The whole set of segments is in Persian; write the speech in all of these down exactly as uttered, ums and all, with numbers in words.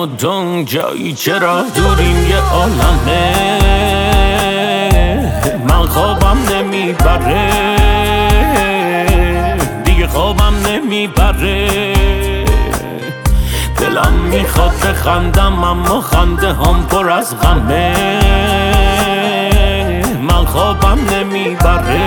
دنگ جایی چرا دوریم یه عالمه من خوابم نمیبره دیگه خوابم نمیبره دلم میخواد بخندم اما خنده هم پر از غمه من خوابم نمیبره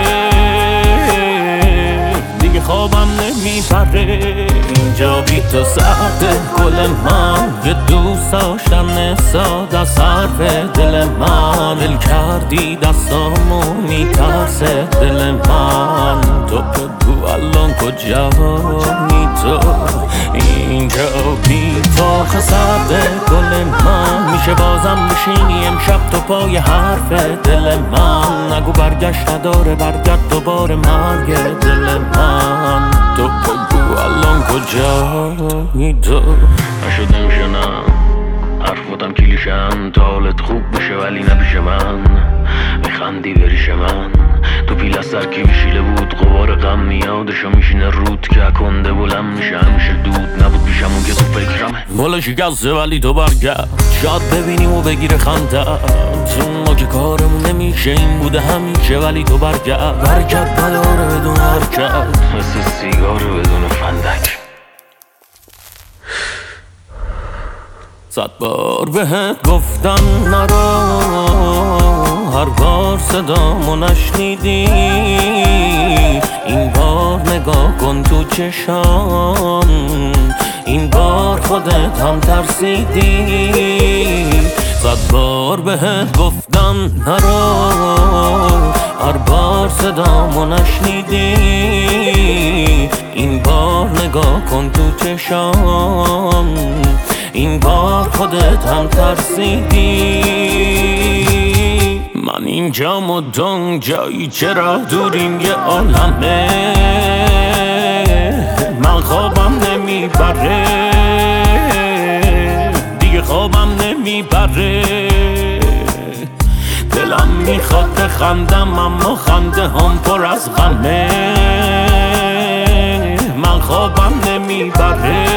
دیگه خوابم نمیبره اینجا بی تو سرده گل من یه دوست داشتن ساده حرف دل من دل کردی دستامو میترسه دل من تو بگو الان کجایی تو اینجا بی تو خسرده گل من میشه بازم بشینی امشب تو پای حرف دل من نگو برگشت نداره برگرد دوباره مرگ دل من تو بگو الان کجایی تو نشد نمیشنم حرفاتم کلیشم تا حالت خوب بشه ولی نپیش من میخندی بریش من تو پیل از سرکی بشیله بود غبار غم میادشو میشینه رود که کنده بلند میشه همیشه دود نبود پیشم اون که تو فکرمه والا شکسته ولی تو برگرد شاید ببینیم و بگیره خنده چون ما که کارمون نمیشه این بوده همیشه ولی تو برگرد برکت نداره بدون حرکت مثل سیگار بدون فندک صد بار بهت گفتم نرو هر بار صدامو نشنیدی این بار نگاه کن تو چشام این بار خودت هم ترسیدی صد بار بهت گفتم نرو هر بار صدامو نشنیدی این بار نگاه کن تو چشام این بار خودت هم ترسیدی من اینجام و دنگ جایی چرا دوریم یه عالمه من خوابم نمیبره دیگه خوابم نمیبره دلم میخواد بخندم اما خنده هم پر از غمه من خوابم نمیبره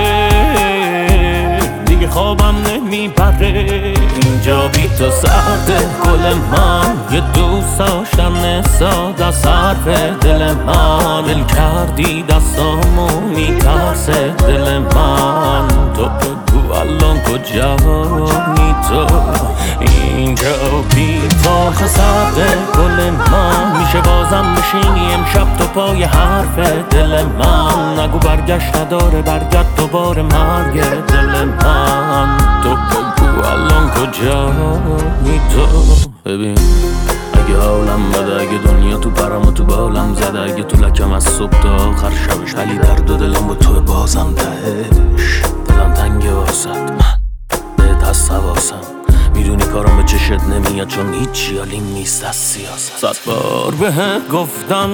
خوابم نمیبره اینجا بی تو سرده گل من یه دوست داشتن ساده حرف دل من دل کردی دستامو میترسه دل من تو بگو الان کجایی تو اینجا بی تو خسرده گل من میشه بازم بشینی امشب تو پای حرف دل من نگو برگشت نداره برگرد دوباره مرگ دل من تو بگو الان کجایی تو ببین اگه حالم بده اگه دنیا تو پرم و تو بالم زده اگه تو لکم از صبح تا آخر شبش ولی درد و دلم با تو بازم تهش دلم تنگه واسد من بهت هست حواسم میدونی کارم به چشت نمیاد چون هیچی حالیم نیست از سیاست صد بار بهت گفتم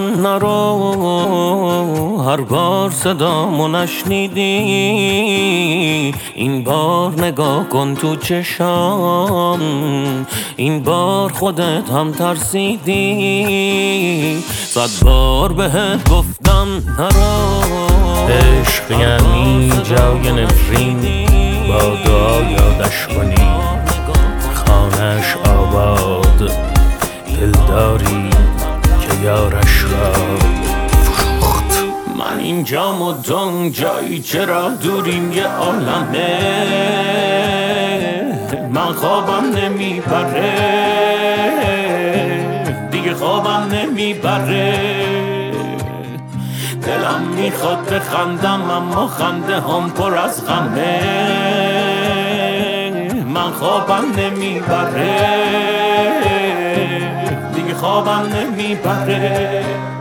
نرو هر بار صدامو نشنیدی این بار نگاه کن تو چشام این بار خودت هم ترسیدی صد بار بهت گفتم نرو عشق یعنی جای نفرین با دعا یادش کنی خانش آباد دلداری که یارش را فروخت من اینجام و دنگ جایی چرا دوریم یه عالمه من خوابم نمیبره دیگه خوابم نمیبره دلم میخواد بخندم اما خنده هم پر از غمه من خوابم نمیبره دیگه خوابم نمیبره